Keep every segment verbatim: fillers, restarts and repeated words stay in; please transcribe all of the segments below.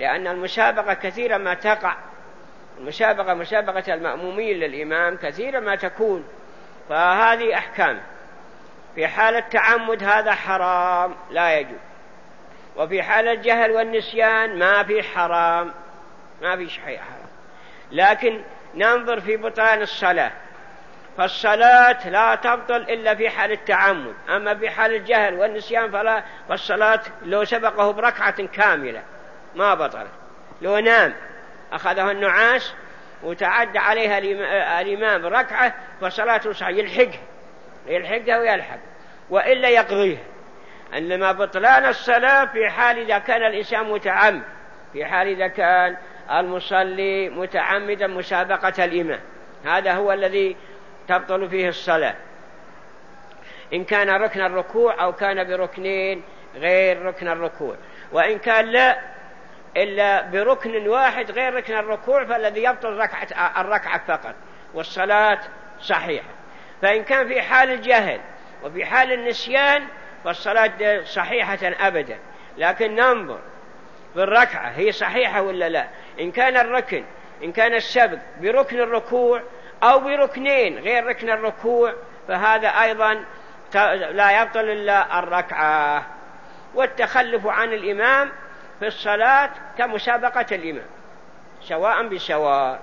لأن المسابقة كثيرا ما تقع، المسابقة مسابقة المأمومين للإمام كثيرا ما تكون، فهذه أحكام. في حال التعمد هذا حرام لا يجوز، وفي حال الجهل والنسيان ما في حرام، ما في شيء حرام. لكن ننظر في بطلان الصلاة، فالصلاة لا تبطل إلا في حال التعمد، أما في حال الجهل والنسيان فلا، فالصلاة لو سبقه بركعة كاملة ما بطلت. لو نام أخذه النعاس وتعدى عليها الإمام بركعة فصلاته صحيحة، يلحقها يلحقها ويلحق، وإلا يقضيها. إنما بطلان الصلاة في حال إذا كان الإنسان متعمد، في حال إذا كان المصلي متعمدا مسابقة الإمام، هذا هو الذي تبطل فيه الصلاة، إن كان ركن الركوع أو كان بركنين غير ركن الركوع. وإن كان لا إلا بركن واحد غير ركن الركوع فالذي يبطل ركعة الركعة فقط والصلاة صحيحة. فإن كان في حال الجهل وفي حال النسيان فالصلاة صحيحة أبدا، لكن ننظر بالركعة هي صحيحة ولا لا. إن كان الركن إن كان السبق بركن الركوع أو بركنين غير ركن الركوع فهذا أيضا لا يبطل إلا الركعة. والتخلف عن الإمام في الصلاة كمسابقة الإمام سواء بسواء.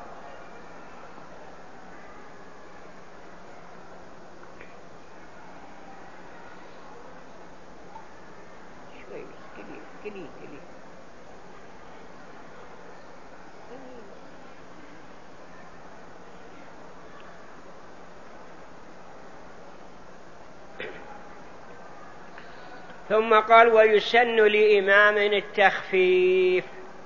ثم قال ويسن لإمام التخفيف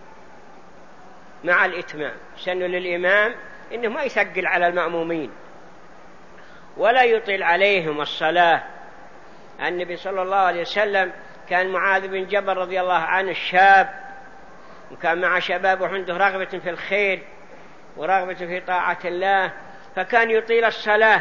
مع الإتمام. يسن للإمام إنه ما يثقل على المأمومين ولا يطيل عليهم الصلاة. النبي صلى الله عليه وسلم كان معاذ بن جبل رضي الله عنه الشاب، وكان مع شبابه عنده رغبة في الخير ورغبة في طاعة الله، فكان يطيل الصلاة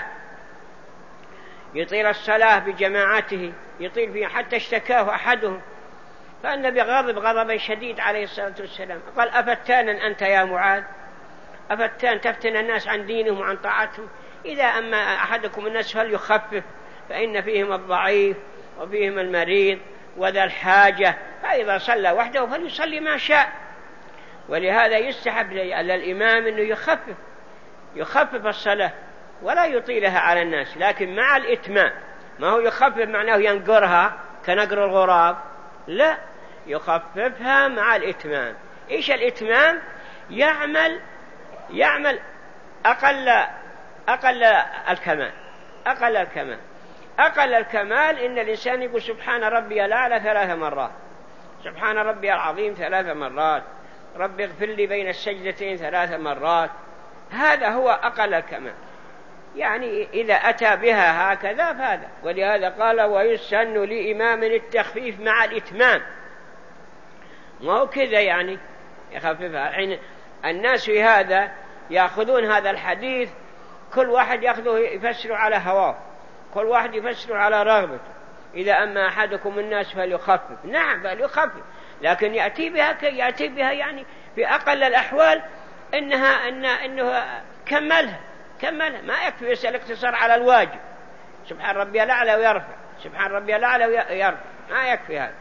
يطيل الصلاة بجماعته، يطيل فيه حتى اشتكاه أحدهم، فالنبي غضب غضبا شديد عليه الصلاة والسلام، قال أفتانا أنت يا معاذ؟ أفتان تفتن الناس عن دينهم وعن طاعتهم؟ إذا أما أحدكم الناس فليخفف، فإن فيهم الضعيف وفيهم المريض وذا الحاجة، فإذا صلى وحده فليصلي ما شاء. ولهذا يستحب للإمام أنه يخفف يخفف الصلاة ولا يطيلها على الناس، لكن مع الإتمام. ما هو يخفف معناه ينقرها كنقر الغراب، لا، يخففها مع الإتمام. إيش الإتمام؟ يعمل يعمل أقل أقل الكمال أقل الكمال أقل الكمال إن الإنسان يقول سبحان ربي الأعلى ثلاث مرات، سبحان ربي العظيم ثلاث مرات، ربي اغفر لي بين السجدتين ثلاث مرات، هذا هو أقل الكمال. يعني إذا أتى بها هكذا فهذا. ولهذا قال ويسن لإمام التخفيف مع الإتمام، ما هو كذا يعني يخففها. حين الناس في هذا يأخذون هذا الحديث كل واحد يأخذه يفسر على هواه، كل واحد يفسر على رغبته. إذا أما أحدكم الناس فليخفف، نعم فليخفف، لكن يأتي بها يأتي بها يعني في أقل الأحوال إنها إن إنه كملها كملها ما يكفي يسأل الاقتصار على الواجب، سبحان ربي الأعلى ويرفع، سبحان ربي الأعلى ويرفع، ما يكفي هذا.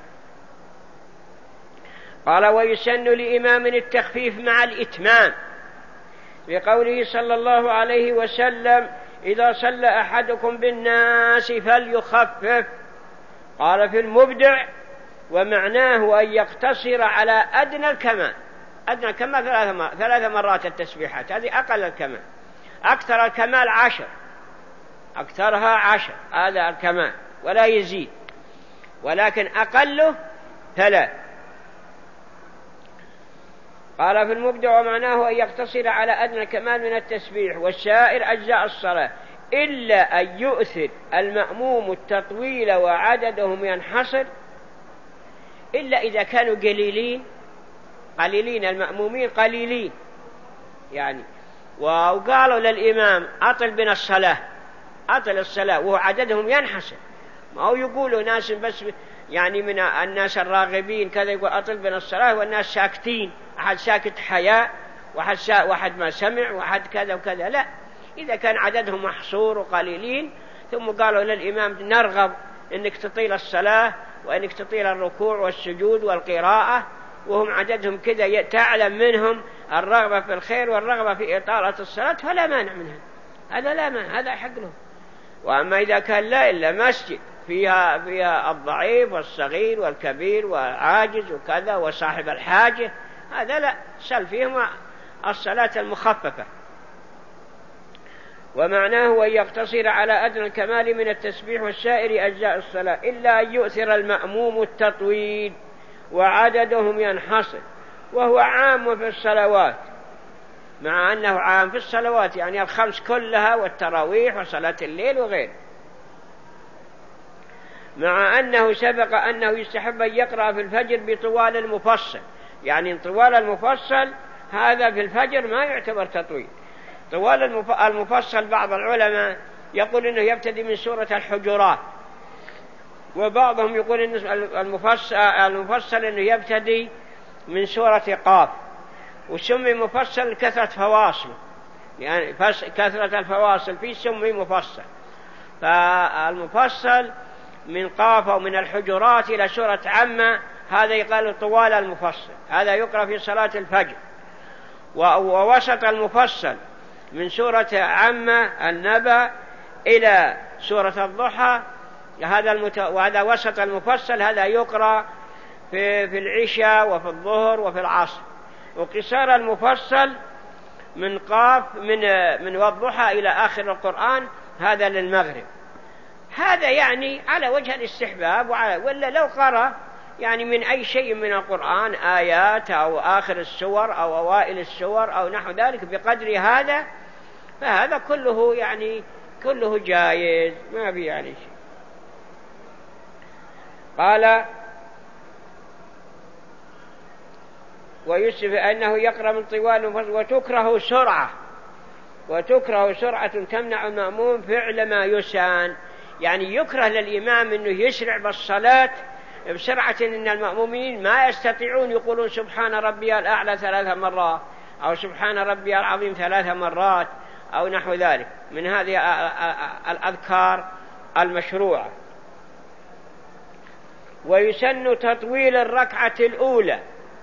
قال ويسن لإمام التخفيف مع الإتمام لقوله صلى الله عليه وسلم إذا صلى أحدكم بالناس فليخفف. قال في المبدع ومعناه أن يقتصر على أدنى الكمال، أدنى الكمال ثلاث, ثلاث مرات التسبيحات، هذه أقل الكمال. أكثر الكمال عشر، أكثرها عشر، هذا الكمال ولا يزيد، ولكن أقله ثلاث. قال في المبدع ومعناه أن يقتصر على أدنى الكمال من التسبيح، والسائر أجزاء الصلاة إلا أن يؤثر المأموم التطويل وعددهم ينحصر، إلا إذا كانوا قليلين قليلين المأمومين قليلين يعني، وقالوا للإمام أطل بنا الصلاة أطل الصلاة وهو عددهم ينحصر، ما هو يقولوا ناس بس يعني من الناس الراغبين كذا يقول أطل بنا الصلاة والناس ساكتين أحد ساكت حياء، واحد, سا... واحد ما سمع، واحد كذا وكذا، لا. إذا كان عددهم محصور وقليلين ثم قالوا للإمام نرغب أنك تطيل الصلاة وأنك تطيل الركوع والسجود والقراءة، وهم عددهم كذا تعلم منهم الرغبة في الخير والرغبة في إطالة الصلاة، فلا مانع منها، هذا لا مانع، هذا حق له. وأما إذا كان لا إلا مسجد فيها, فيها الضعيف والصغير والكبير والعاجز وكذا وصاحب الحاجة، هذا لا، سل فيهم الصلاة المخففة. ومعناه أن يقتصر على أدنى الكمال من التسبيح والسائر أجزاء الصلاة، إلا أن يؤثر المأموم التطويل وعددهم ينحصر، وهو عام في الصلوات، مع أنه عام في الصلوات يعني الخمس كلها والتراويح وصلاة الليل وغيره، مع أنه سبق أنه يستحب أن يقرأ في الفجر بطوال المفصل، يعني طوال المفصل هذا في الفجر ما يعتبر تطويل. طوال المفصل بعض العلماء يقول إنه يبتدي من سورة الحجرات، وبعضهم يقول إن المفصل, المفصل إنه يبتدي من سورة قاف، وسمي مفصل كثرة فواصله، يعني كثرة الفواصل فيه سمي مفصل. فالمفصل من قاف أو من الحجرات إلى سورة عامة هذا يقال طوال المفصل، هذا يقرأ في صلاة الفجر. ووسط المفصل من سورة عامة النبأ إلى سورة الضحى، هذا المت... وهذا وسط المفصل، هذا يقرأ في, في العشاء وفي الظهر وفي العصر. وقصار المفصل من قاف من من والضحى إلى آخر القرآن هذا للمغرب. هذا يعني على وجه الاستحباب، وعلى ولا لو قرأ يعني من أي شيء من القرآن آيات أو آخر السور أو أوائل السور أو نحو ذلك بقدر هذا، فهذا كله يعني كله جائز، ما في يعني شيء. قال ويوسف أنه يقرأ من طوال، وتكره سرعة، وتكره سرعة تمنع المأموم فعل ما يسان، يعني يكره للإمام أنه يسرع بالصلاة بسرعة إن المأمومين ما يستطيعون يقولون سبحان ربي الأعلى ثلاث مرات أو سبحان ربي العظيم ثلاث مرات أو نحو ذلك من هذه الأذكار المشروعة. ويسن تطويل الركعة الأولى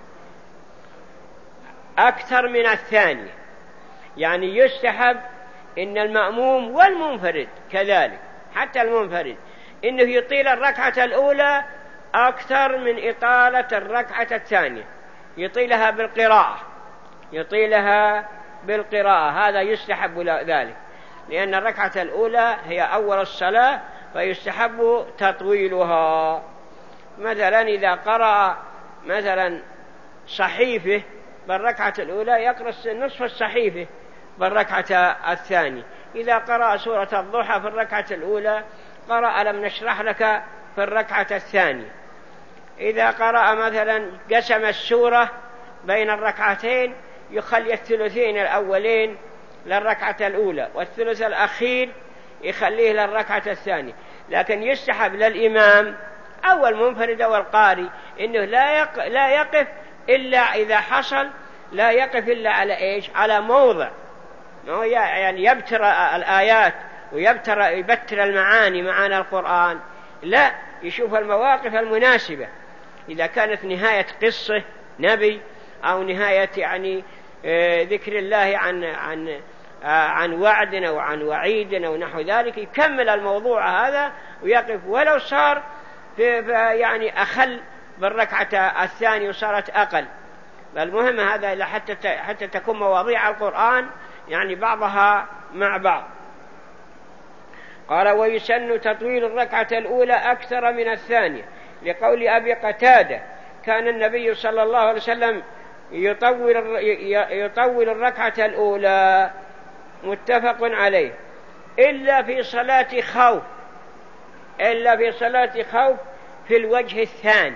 أكثر من الثانية، يعني يستحب إن المأموم والمنفرد كذلك، حتى المنفرد إنه يطيل الركعة الأولى أكثر من إطالة الركعة الثانية، يطيلها بالقراءة يطيلها بالقراءة هذا يستحب ذلك، لأن الركعة الأولى هي أول الصلاة فيستحب تطويلها. مثلا إذا قرأ مثلا صحيفة بالركعة الأولى يقرأ نصف الصحيفة بالركعة الثانية. إذا قرأ سورة الضحى في الركعة الأولى قرأ ألم نشرح لك في الركعة الثانية. إذا قرأ مثلا قسم السورة بين الركعتين يخلي الثلثين الأولين للركعة الأولى والثلث الأخير يخليه للركعة الثانية. لكن يستحب للإمام أو المنفرد أو القارئ إنه لا يق... لا يقف إلا إذا حصل، لا يقف إلا على إيش؟ على موضع، يعني يبتر الآيات ويبتر يبتر المعاني معاني القرآن، لا، يشوف المواقف المناسبة. إذا كانت نهاية قصة نبي أو نهاية يعني ذكر الله عن عن عن وعد أو عن وعيد أو نحو ذلك يكمل الموضوع هذا ويقف، ولو صار في يعني أخل بالركعة الثانية وصارت أقل. المهم هذا حتى حتى تكون مواضيع القرآن يعني بعضها مع بعض. قال ويسن تطويل الركعة الأولى أكثر من الثانية، لقول أبي قتادة كان النبي صلى الله عليه وسلم يطول يطول الركعة الأولى، متفق عليه، إلا في صلاة خوف، إلا في صلاة خوف في الوجه الثاني.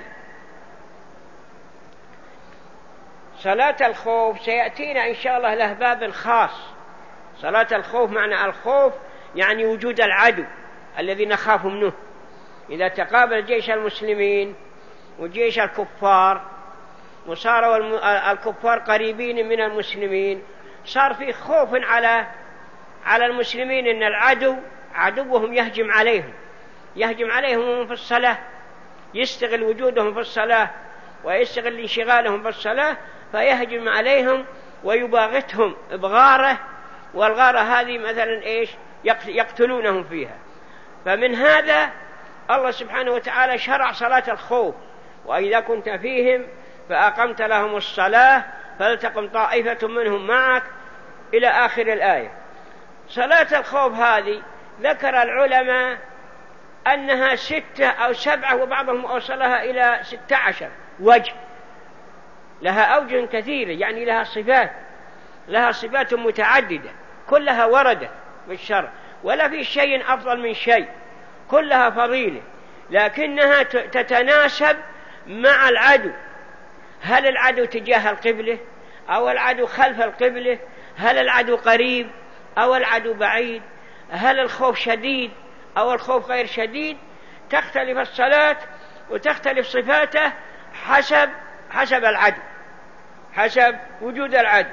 صلاة الخوف سيأتينا إن شاء الله له باب خاص. صلاة الخوف معنى الخوف يعني وجود العدو الذي نخاف منه. إذا تقابل جيش المسلمين وجيش الكفار وصاروا الكفار قريبين من المسلمين، صار في خوف على على المسلمين إن العدو عدوهم يهجم عليهم يهجم عليهم في الصلاة، يستغل وجودهم في الصلاة ويستغل انشغالهم في الصلاة فيهجم عليهم ويباغتهم بغارة، والغارة هذه مثلا إيش يقتلونهم فيها. فمن هذا الله سبحانه وتعالى شرع صلاة الخوف: وإذا كنت فيهم فأقمت لهم الصلاة فلتقم طائفة منهم معك، إلى آخر الآية. صلاة الخوف هذه ذكر العلماء أنها ستة أو سبعة، وبعضهم أوصلها إلى ستة عشر وجه، لها أوجه كثيرة، يعني لها صفات لها صفات متعددة، كلها وردت بالشرع، ولا في شيء أفضل من شيء، كلها فضيلة، لكنها تتناسب مع العدو. هل العدو تجاه القبلة أو العدو خلف القبلة؟ هل العدو قريب أو العدو بعيد؟ هل الخوف شديد أو الخوف غير شديد؟ تختلف الصلاة وتختلف صفاته حسب حسب العدو، حسب وجود العدو.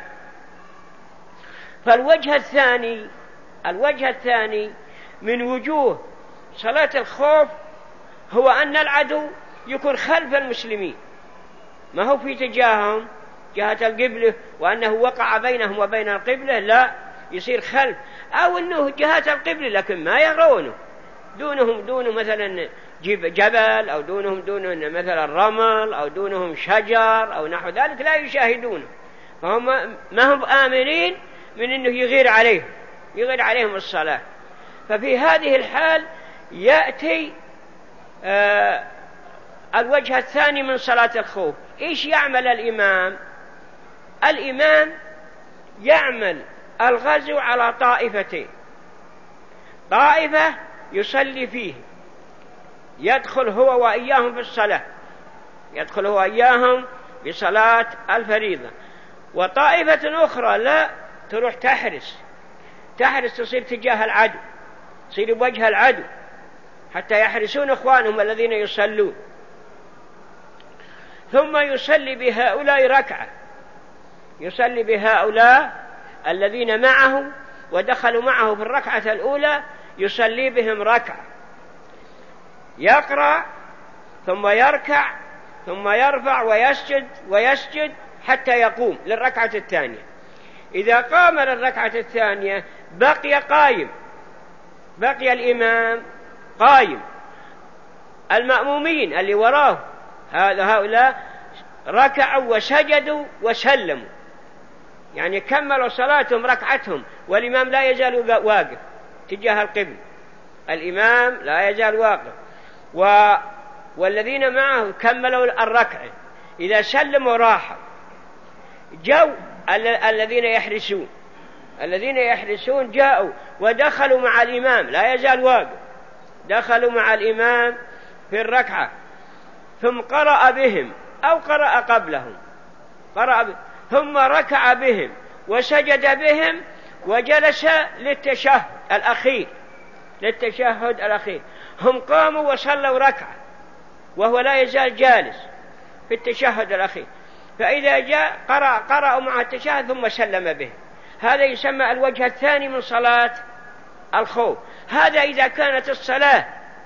فالوجه الثاني الوجه الثاني من وجوه صلاة الخوف هو أن العدو يكون خلف المسلمين، ما هو في تجاههم جهة القبلة وأنه وقع بينهم وبين القبلة، لا، يصير خلف، أو أنه جهة القبلة لكن ما يرونه، دونهم دون مثلا جبل، أو دونهم دون مثلا رمل، أو دونهم شجر أو نحو ذلك، لا يشاهدونه، فهم ما هم آمنين من أنه يغير عليهم يغير عليهم الصلاة. ففي هذه الحال يأتي آه الوجه الثاني من صلاة الخوف. إيش يعمل الإمام؟ الإمام يعمل الغزو على طائفتين: طائفة يصلي فيه، يدخل هو وإياهم في الصلاة، يدخل هو وإياهم بصلاة الفريضة، وطائفة أخرى لا، تروح تحرس تحرس تصير تجاه العدو، تصير بوجه العدو حتى يحرسون إخوانهم الذين يصلون. ثم يصلي بهؤلاء ركعة، يصلي بهؤلاء الذين معه ودخلوا معه في الركعة الأولى، يصلي بهم ركعة، يقرأ ثم يركع ثم يرفع ويسجد ويسجد حتى يقوم للركعة الثانية. إذا قام للركعة الثانية بقي قائم، بقي الإمام قائم، المأمومين اللي وراه هؤلاء ركعوا وسجدوا وسلموا، يعني كملوا صلاتهم ركعتهم، والإمام لا يزال واقف تجاه القبل، الإمام لا يزال واقف، و... والذين معه كملوا الركعة، إذا سلموا راحوا. جو الذين يحرسون الذين يحرسون جاءوا ودخلوا مع الإمام، لا يزال واقف، دخلوا مع الإمام في الركعة، ثم قرأ بهم أو قرأ قبلهم، قرأ بهم ثم ركع بهم وسجد بهم وجلس للتشهد الأخير للتشهد الأخير هم قاموا وصلوا ركعة وهو لا يزال جالس في التشهد الأخير، فإذا جاء قرأ قرأوا مع التشهد ثم سلم به. هذا يسمى الوجه الثاني من صلاة الخوف. هذا إذا كانت الصلاة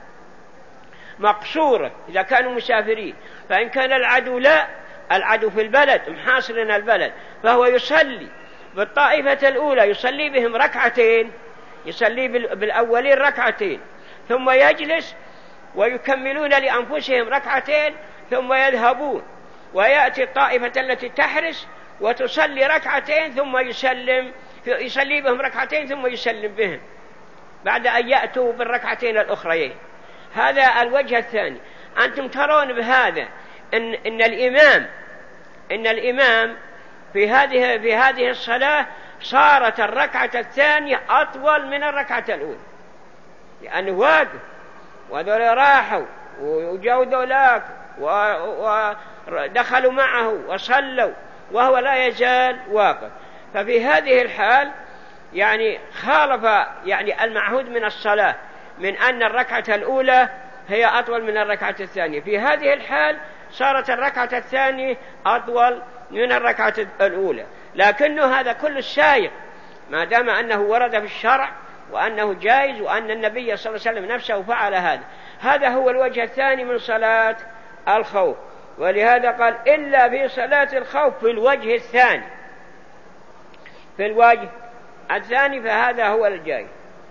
مقصورة، إذا كانوا مسافرين. فإن كان العدو لا، العدو في البلد محاصرنا البلد، فهو يصلي بالطائفة الأولى، يصلي بهم ركعتين، يصلي بالأولين ركعتين، ثم يجلس ويكملون لأنفسهم ركعتين، ثم يذهبون ويأتي الطائفة التي تحرس وتصلي ركعتين ثم يسلم، يصلي بهم ركعتين ثم يسلم بهم بعد أن يأتوا بالركعتين الأخريين. هذا الوجه الثاني. أنتم ترون بهذا إن, إن الإمام إن الإمام في هذه في هذه الصلاة صارت الركعة الثانية أطول من الركعة الأولى، لأنه واقف وذول راحوا وجاءوا ذولاك ودخلوا معه وصلوا وهو لا يزال واقف. ففي هذه الحال يعني خالف يعني المعهود من الصلاة، من أن الركعة الأولى هي أطول من الركعة الثانية. في هذه الحال صارت الركعة الثانية أطول من الركعة الأولى، لكنه هذا كل السائق ما دام أنه ورد في الشرع وأنه جائز وأن النبي صلى الله عليه وسلم نفسه فعل هذا. هذا هو الوجه الثاني من صلاة الخوف، ولهذا قال إلا في صلاة الخوف في الوجه الثاني، في الوجه الثاني فهذا هو الجائز.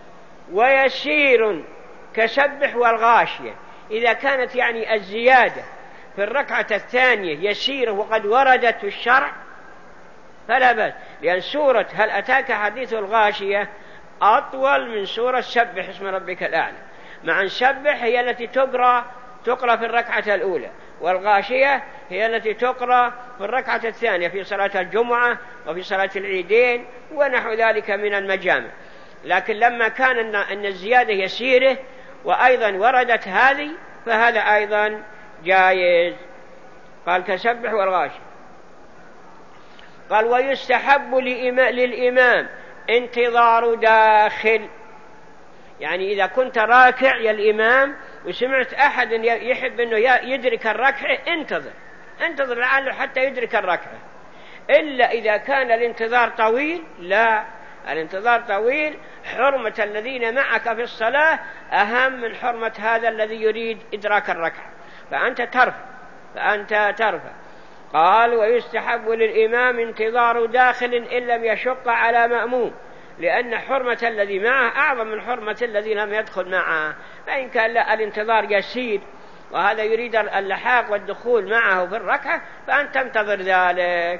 ويسير كسبح والغاشية، إذا كانت يعني الزيادة في الركعة الثانية يسير وقد وردت في الشرع فلا بأس، لأن سورة هل أتاك حديث الغاشية أطول من سورة سبح اسم ربك الأعلى، مع أن سبح هي التي تقرأ تقرأ في الركعة الأولى، والغاشية هي التي تقرأ في الركعة الثانية في صلاة الجمعة وفي صلاة العيدين ونحو ذلك من المجامع. لكن لما كان أن الزيادة يسيره وأيضا وردت هذه فهذا أيضا جائز. قال كسبح والغاشية. قال ويستحب للإمام انتظار داخل، يعني إذا كنت راكع يا الإمام وسمعت أحد يحب أنه يدرك الركعة انتظر انتظر لعله حتى يدرك الركعة، إلا إذا كان الانتظار طويل لا، الانتظار طويل حرمة الذين معك في الصلاة أهم من حرمة هذا الذي يريد إدراك الركعة، فأنت ترفع فأنت ترفع. قال ويستحب للإمام انتظار داخل إن لم يشق على مأموم، لأن حرمة الذي معه أعظم من حرمة الذي لم يدخل معه، فإن كان لا الانتظار يسير وهذا يريد اللحاق والدخول معه في الركعة فأنت تنتظر ذلك.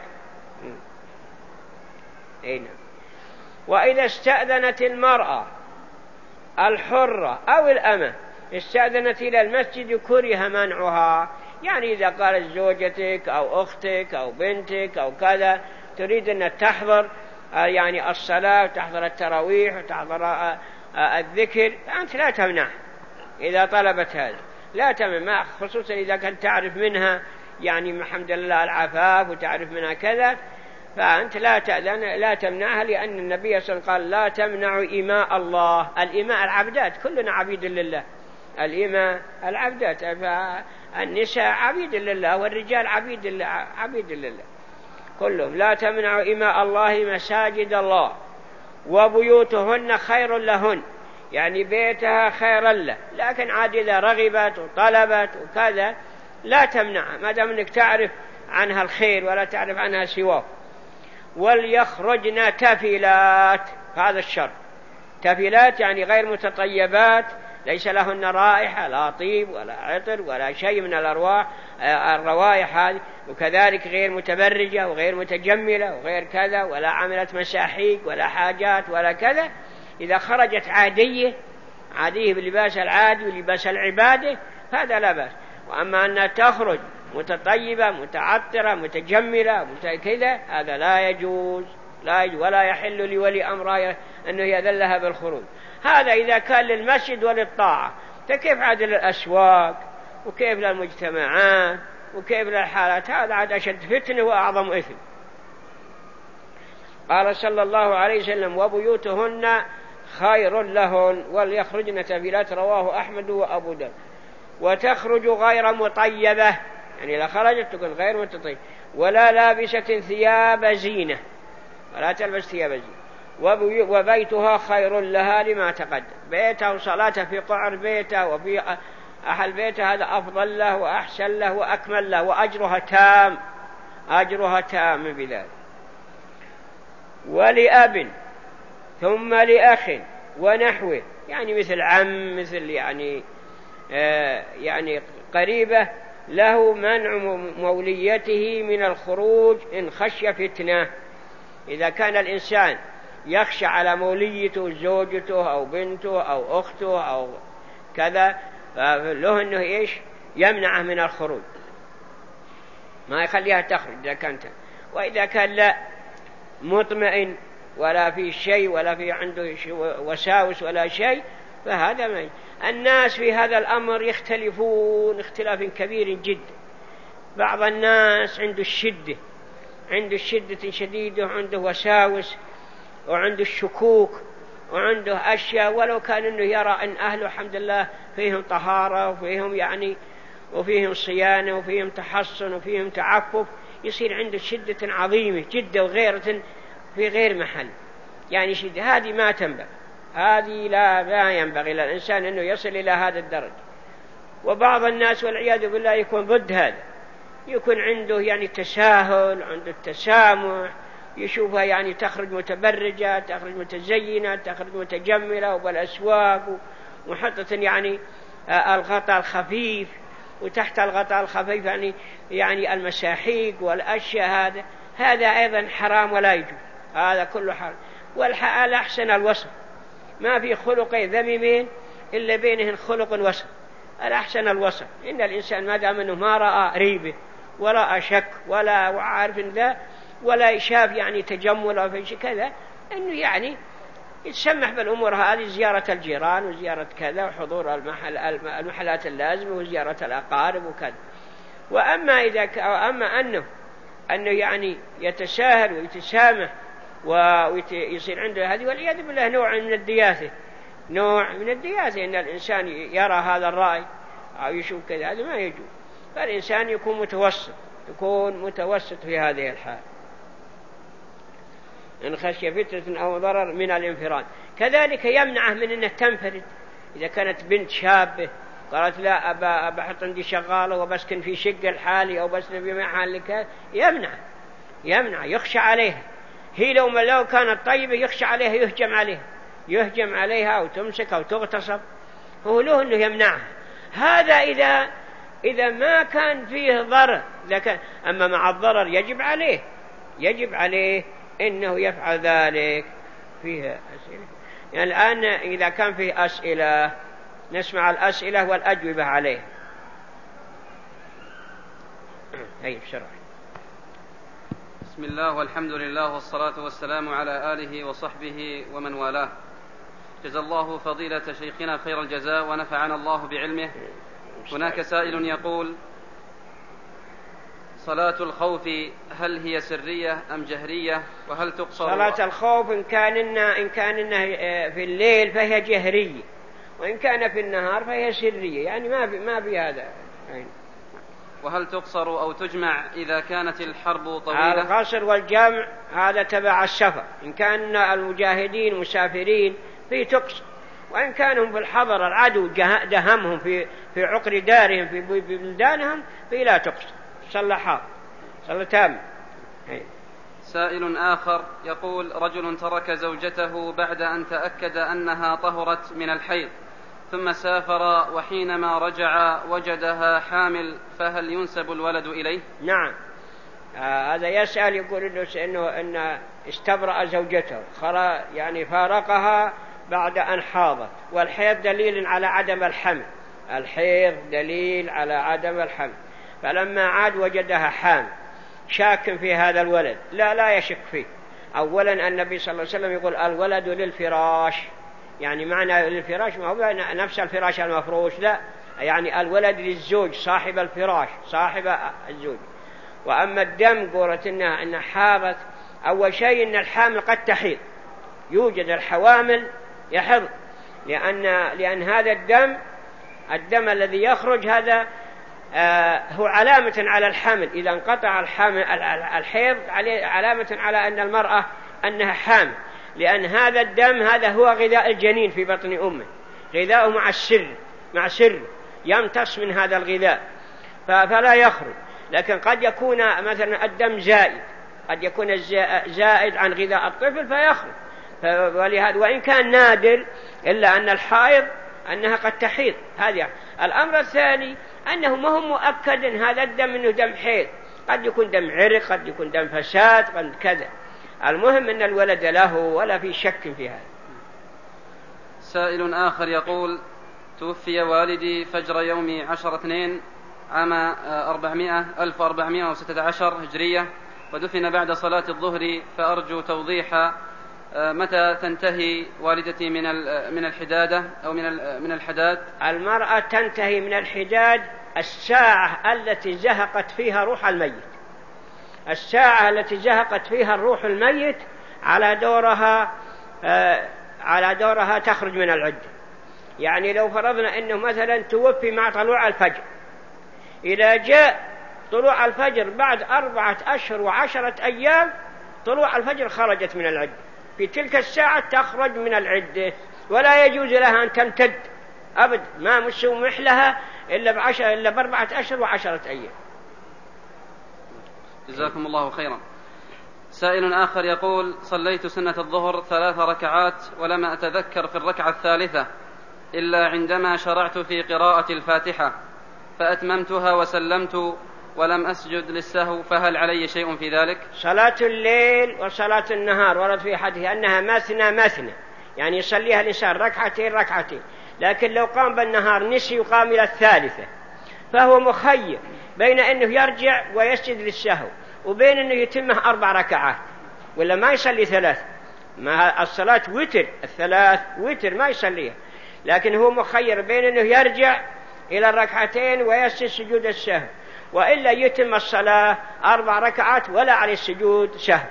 هنا. وإذا استأذنت المرأة الحرة أو الأمة استأذنت إلى المسجد كره منعها، يعني إذا قالت زوجتك أو أختك أو بنتك أو كذا تريد أن تحضر يعني الصلاة وتحضر التراويح وتحضر الذكر فأنت لا تمنع إذا طلبت هذا، لا تمنع، خصوصا إذا كنت تعرف منها يعني الحمد لله العفاف وتعرف منها كذا فأنت لا تأذن لا تمنعها، لأن النبي صلى الله عليه وسلم قال لا تمنعوا إماء الله. الإماء العبدات كلنا عبيد لله، الإماء العبدات، فالنساء عبيد لله والرجال عبيد لله عبيد لله كلهم. لا تمنعوا إماء الله مساجد الله وبيوتهن خير لهن، يعني بيتها خير له، لكن عاد إذا رغبت وطلبت وكذا لا تمنعها ما دام أنك تعرف عنها الخير ولا تعرف عنها سواه. وليخرجن تفلات، هذا الشرط، تفلات يعني غير متطيبات، ليس لهن رائحة لا طيب ولا عطر ولا شيء من الأرواح الروائح هذه، وكذلك غير متبرجة وغير متجملة وغير كذا، ولا عملت مساحيق ولا حاجات ولا كذا. إذا خرجت عادية عادية باللباس العادي ولباس العبادة هذا لا بأس. وأما أنها تخرج متطيبة متعطرة متجملة كذا هذا لا يجوز، لا يجوز ولا يحل لولي أمره أنه يذلها بالخروج. هذا إذا كان للمسجد وللطاعة، فكيف عاد للأسواق وكيف للمجتمعات وكيف للحالات؟ هذا عاد أشد فتنة وأعظم إثم. قال صلى الله عليه وسلم وبيوتهن خير لهن وليخرجن تفلات، رواه أحمد وأبو داود. وتخرج غير مطيبة، يعني لا خرجت تكون غير متطيبة، ولا لابسة ثياب زينة، ولا تلبس ثياب زينة. وبيتها خير لها لما تقدم، بيتها وصلاتها في قعر بيتها وفي أحل بيتها هذا أفضل له وأحسن له وأكمل له وأجرها تام، أجرها تام بذلك. ولأب ثم لأخ ونحوه، يعني مثل عم مثل يعني آه يعني قريبة له منع موليته من الخروج إن خشي فتنة. إذا كان الإنسان يخشى على موليته زوجته أو بنته أو أخته أو كذا فله أنه إيش يمنعه من الخروج، ما يخليها تخرج إذا كانت. وإذا كان لا مطمئن ولا في شيء ولا في عنده وساوس ولا شيء فهذا ما. الناس في هذا الأمر يختلفون اختلاف كبير جدا. بعض الناس عنده الشدة عنده الشدة شديدة وعنده وساوس وعنده الشكوك وعنده أشياء، ولو كان أنه يرى أن أهله الحمد لله فيهم طهارة وفيهم يعني وفيهم صيانة وفيهم تحصن وفيهم تعفف، يصير عنده شدة عظيمة جدا وغيرة في غير محل، يعني شدة هذه ما تنبغي، هذه لا لا ينبغي للإنسان أنه يصل إلى هذا الدرجة. وبعض الناس والعياذ بالله يكون ضد هذا، يكون عنده يعني تساهل، عنده التسامح، يشوفها يعني تخرج متبرجة، تخرج متزينة، تخرج متجملة وبالأسواق ومحطة يعني الغطاء الخفيف، وتحت الغطاء الخفيف يعني يعني المساحيق والأشياء، هذا هذا أيضا حرام ولا يجوز، هذا كله حرام. والحال أحسن الوسط، ما في خلقين ذميمين إلا بينهن خلق وسط، الأحسن الوسط. إن الإنسان ما دام أنه ما رأى ريبة ولا شك ولا عارف ذا ولا شاف يعني تجمل أو في شيء كذا، أنه يعني يتسمح بالأمور هذه، زيارة الجيران وزيارة كذا وحضور المحل المحلات اللازمة وزيارة الأقارب وكذا. وأما إذا ك... أما أنه أنه يعني يتساهل ويتسامح ويصير عنده هذه، والعياذ بالله نوع من الدياثة، نوع من الدياثة، إن الإنسان يرى هذا الرأي أو يشوف كذا، هذا ما يجوز. فالإنسان يكون متوسط، يكون متوسط في هذه الحال، إن خشي فتنة أو ضرر من الانفراد. كذلك يمنعه من أنه تنفرد، إذا كانت بنت شابة قالت لا أبا أبحط عندي شغالة وبسكن في شقة الحالي أو بسكن في محل كذا، يمنع يمنع يخشى عليها. هي لو ما لو كانت طيبة يخشى عليها، يهجم عليها يهجم عليها أو تمسك أو تغتصب، هو له أنه يمنعها. هذا إذا إذا ما كان فيه ضرر، إذا كان أما مع الضرر يجب عليه يجب عليه إنه يفعل ذلك. فيها أسئلة يعني الآن، إذا كان فيه أسئلة نسمع الأسئلة والأجوبة عليه. هي بسرعة. بسم الله والحمد لله والصلاة والسلام على آله وصحبه ومن والاه. جزا الله فضيلة شيخنا خير الجزاء ونفعنا الله بعلمه. هناك سائل يقول: صلاة الخوف هل هي سرية أم جهرية؟ وهل تقصر؟ صلاة الخوف إن كان إن كان في الليل فهي جهرية، وإن كان في النهار فهي سرية، يعني ما في ما في هذا. وهل تقصر أو تجمع إذا كانت الحرب طويلة؟ القصر والجمع هذا تبع السفر، إن كان المجاهدين مسافرين في تقصر، وإن كانوا في الحضر العدو دهمهم في في عقر دارهم في بلدانهم في لا تقصر، صلى حاضر صلى تام. سائل آخر يقول: رجل ترك زوجته بعد أن تأكد أنها طهرت من الحيض، ثم سافر وحينما رجع وجدها حامل، فهل ينسب الولد إليه؟ نعم. آه هذا يسأل يقول إنه, إنه إن استبرأ زوجته، يعني فارقها بعد أن حاضت، والحيض دليل على عدم الحمل، الحيض دليل على عدم الحمل، فلما عاد وجدها حامل، شاك في هذا الولد؟ لا لا يشك فيه. أولا النبي صلى الله عليه وسلم يقول الولد للفراش، يعني معنى للفراش ما هو نفس الفراش المفروش، لا، يعني الولد للزوج صاحب الفراش صاحب الزوج. وأما الدم قولت إنها إن حاضت، أول شيء إن الحامل قد تحيض، يوجد الحوامل يحض، لأن لأن هذا الدم الدم الذي يخرج هذا آه هو علامة على الحمل، إذا انقطع الحمل الحيض علامة على أن المرأة أنها حامل، لأن هذا الدم هذا هو غذاء الجنين في بطن أمه، غذاؤه مع السر مع سر يمتص من هذا الغذاء فلا يخرج. لكن قد يكون مثلا الدم زائد، قد يكون زائد عن غذاء الطفل فيخرج، ولهذا وإن كان نادر إلا أن الحائض أنها قد تحيض. هذا الأمر الثاني، أنه ما هو مؤكد أن هذا الدم أنه دم حيض، قد يكون دم عرق، قد يكون دم فساد، قد كذا. المهم أن الولد له ولا في شك في هذا. سائل آخر يقول: توفي والدي فجر يوم عشر اثنين عام أربعمائة ألف وأربعمائة وستة عشر هجرية، ودفن بعد صلاة الظهر، فأرجو توضيح متى تنتهي والدتي من من الحدادة أو من من الحداد. المرأة تنتهي من الحداد الساعة التي زهقت فيها روح الميت، الساعة التي زهقت فيها الروح الميت على دورها آه على دورها تخرج من العدة. يعني لو فرضنا أنه مثلا توفي مع طلوع الفجر، إذا جاء طلوع الفجر بعد أربعة أشهر وعشرة أيام، طلوع الفجر خرجت من العدة، في تلك الساعة تخرج من العدة، ولا يجوز لها أن تمتد أبد، ما مسمح لها إلا بعشر إلا بأربعة أشهر وعشرة أيام. جزاكم الله خيرا. سائل آخر يقول: صليت سنة الظهر ثلاث ركعات ولم أتذكر في الركعة الثالثة إلا عندما شرعت في قراءة الفاتحة، فأتممتها وسلمت ولم أسجد للسهو، فهل علي شيء في ذلك؟ صلاة الليل وصلاة النهار ورد في حديث أنها مثنى مثنى، يعني يصليها الإنسان ركعتين ركعتين، لكن لو قام بالنهار نسي يقام إلى الثالثة، فهو مخير بين أنه يرجع ويسجد للسهو وبين أنه يتمه أربع ركعات، ولا ما يصلي ثلاث. ما الصلاة وتر، الثلاث وتر ما يصليها، لكن هو مخير بين أنه يرجع إلى الركعتين ويسجد سجود السهو، وإلا يتم الصلاة أربع ركعات ولا على السجود سهو.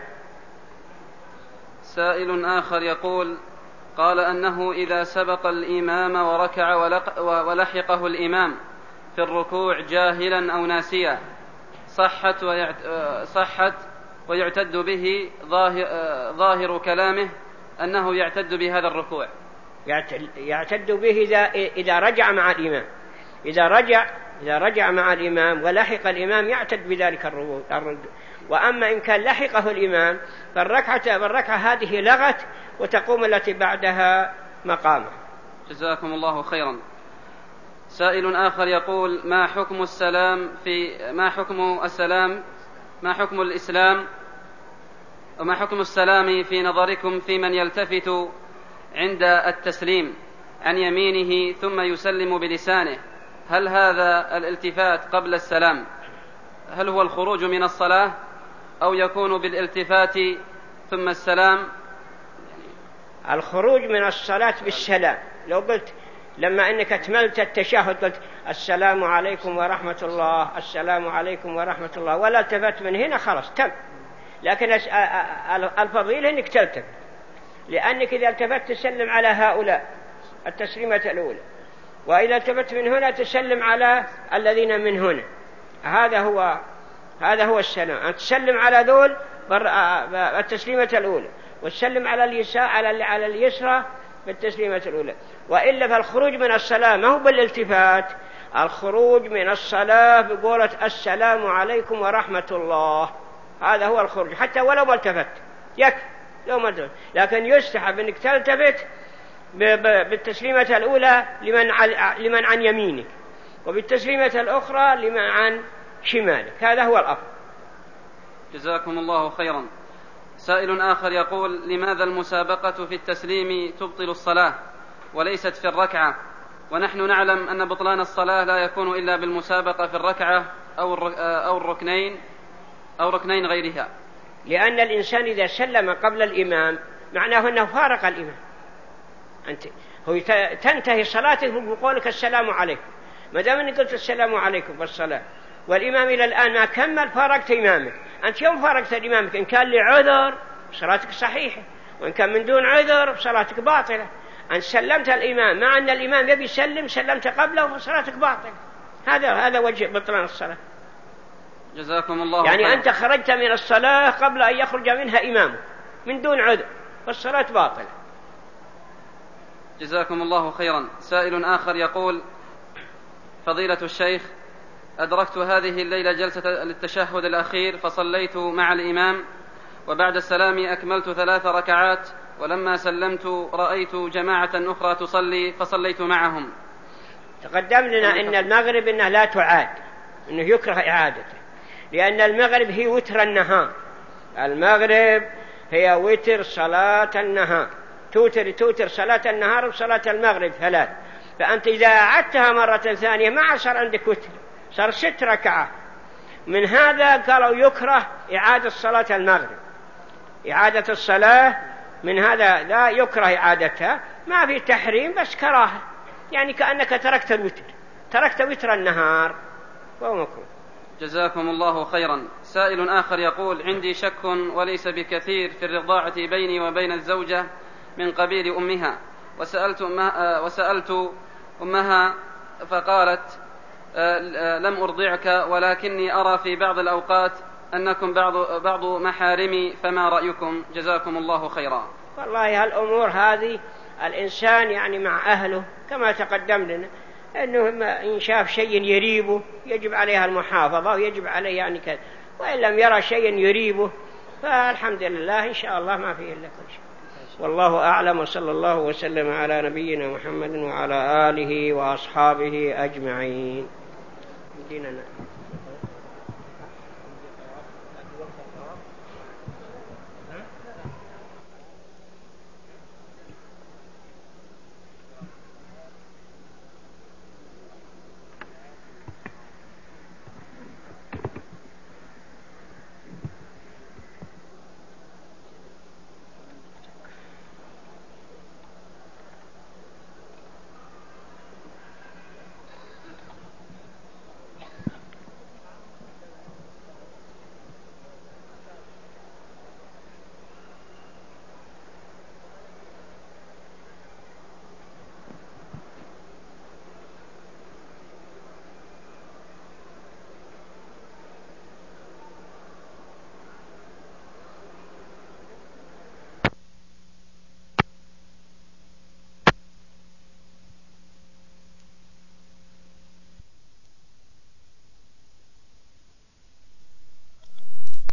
سائل آخر يقول: قال أنه إذا سبق الإمام وركع ولحقه الإمام في الركوع جاهلا أو ناسيا صحت, ويعت... صحت ويعتد به ظاهر... ظاهر كلامه أنه يعتد بهذا الركوع. يعتد به إذا, إذا رجع مع الإمام، إذا رجع إذا رجع مع الإمام ولحق الإمام يعتد بذلك الركوع. وأما إن كان لحقه الإمام فالركعة, فالركعة هذه لغت وتقوم التي بعدها مقامه. جزاكم الله خيرا. سائل آخر يقول: ما حكم السلام في ما حكم السلام ما حكم الإسلام وما حكم السلام في نظركم في من يلتفت عند التسليم عن يمينه ثم يسلم بلسانه؟ هل هذا الالتفات قبل السلام هل هو الخروج من الصلاة أو يكون بالالتفات ثم السلام؟ الخروج من الصلاة بالسلام، لو قلت لما أنك أتملت التشهد قلت السلام عليكم ورحمة الله، السلام عليكم ورحمة الله، ولا التفت من هنا خلاص تم. لكن الفضيلة أنك تلتفت، لأنك إذا التفت تسلم على هؤلاء التسليمة الأولى، وإذا التفت من هنا تسلم على الذين من هنا. هذا هو هذا هو السلام، أن تسلم على ذول التسليمة الأولى وتسلم على اليسار على على اليسرى بالتسليمة الأولى. وإلا فالخروج من الصلاة ما هو بالالتفات، الخروج من الصلاة بقولة السلام عليكم ورحمة الله، هذا هو الخروج، حتى ولو ما التفت يكفي لو ما التفت. لكن يستحب أنك تلتفت بالتسليمة الأولى لمن لمن عن يمينك، وبالتسليمة الأخرى لمن عن شمالك، هذا هو الأفضل. جزاكم الله خيرا. سائل آخر يقول: لماذا المسابقة في التسليم تبطل الصلاة وليست في الركعة، ونحن نعلم أن بطلان الصلاة لا يكون إلا بالمسابقة في الركعة أو الركنين أو ركنين غيرها؟ لأن الإنسان إذا سلم قبل الإمام معناه أنه فارق الإمام، أنت هو تنتهي صلاتك بقولك السلام عليكم، ما دام أنك قلت السلام عليكم بالصلاة والإمام إلى الآن ما كمل فارقت إمامك. أنت يوم فارقت إمامك إن كان لعذر صلاتك صحيحة، وإن كان من دون عذر صلاتك باطلة. أن سلمت الإمام مع أن الإمام يبي يسلم سلمت قبله فصلاتك باطلة، هذا هذا وجه بطلان الصلاة. جزاكم الله يعني خير. أنت خرجت من الصلاة قبل أن يخرج منها إمامك من دون عذر فالصلاة باطلة. جزاكم الله خيرا. سائل آخر يقول: فضيلة الشيخ، أدركت هذه الليلة جلسة للتشهد الأخير فصليت مع الإمام، وبعد السلام أكملت ثلاث ركعات، ولما سلمت رأيت جماعة أخرى تصلي فصليت معهم. تقدم لنا أن المغرب إنه لا تعاد، إنه يكره إعادته، لأن المغرب هي وتر النهار، المغرب هي وتر صلاة النهار، توتر توتر صلاة النهار وصلاة المغرب ثلاث، فأنت إذا أعدتها مرة ثانية ما صار عندك وتر، صار ست ركعات. من هذا قالوا يكره إعادة صلاة المغرب، إعادة الصلاة من هذا لا يكره إعادتها، ما في تحريم بس كراهة، يعني كأنك تركت الوتر، تركت وتر النهار وهو مكروه. جزاكم الله خيرا. سائل آخر يقول: عندي شك وليس بكثير في الرضاعة بيني وبين الزوجة من قبيل أمها، وسألت أمها, وسألت أمها فقالت لم أرضعك ولكني أرى في بعض الأوقات أنكم بعض, بعض محارمي، فما رأيكم؟ جزاكم الله خيرا. والله هالأمور هذه الإنسان يعني مع أهله كما تقدم لنا، أنه إن شاف شيء يريبه يجب عليها المحافظة ويجب عليه يعني كذا، وإن لم يرى شيء يريبه فالحمد لله إن شاء الله ما فيه إلا كل شيء. والله أعلم، وصلى الله وسلم على نبينا محمد وعلى آله وأصحابه أجمعين. ديننا